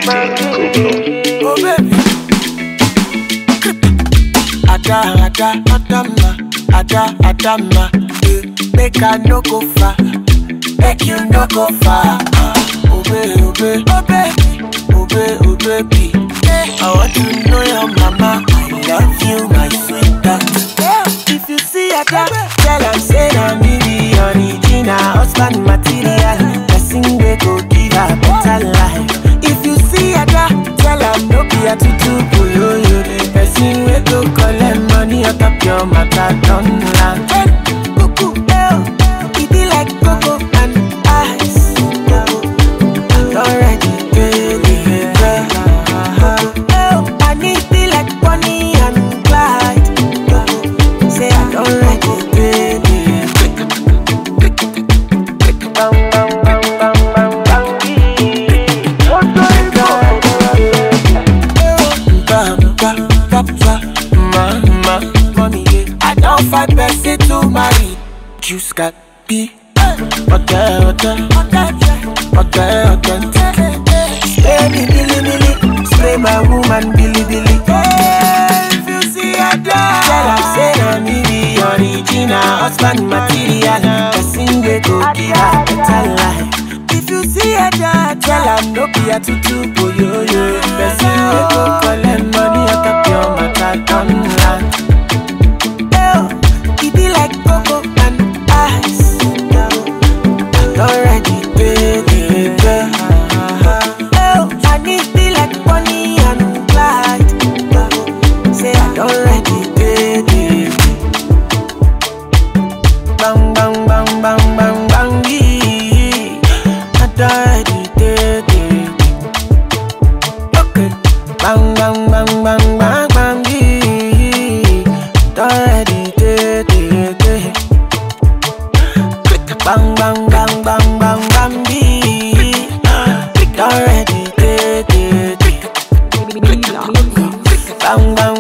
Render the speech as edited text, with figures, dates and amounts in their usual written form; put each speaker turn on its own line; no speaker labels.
Oh baby, Adama, make I no go far, make you no go far. Oh baby, oh baby, I want to know your mama. I love you, my sweetheart. If you see Ada, tell her say na me be original husband material. Person we go give her better life. If you see Ada, tell her no be a tutu boyoyo. Person we go collect money on top your matter don't land. It be like cocoa and ice. Already baby, I need be like Bonnie and Clyde. Say I don't like it, baby. Bang bang bang bang bang bang. Mama, mommy, I don't find person to marry. Juice got be okay. Spray me, Billy, spray my woman, Billy. If you see a dog, tell her say na me be original husband material. Person we go give her better life. If you see a dog, tell her no be a tutu boyoyo. Person we go collect money on top your matter don't land. It be like cocoa and ice. Already baby, I need be like Bonnie and Clyde. Say I don't ready, baby. Bang bang bang bang bang bang. I don't ready, baby. Okay. Bang bang bang bang bang bang. Don't ready, baby. Bang bang bang bang bang bang. Don't ready, baby. Bang bang.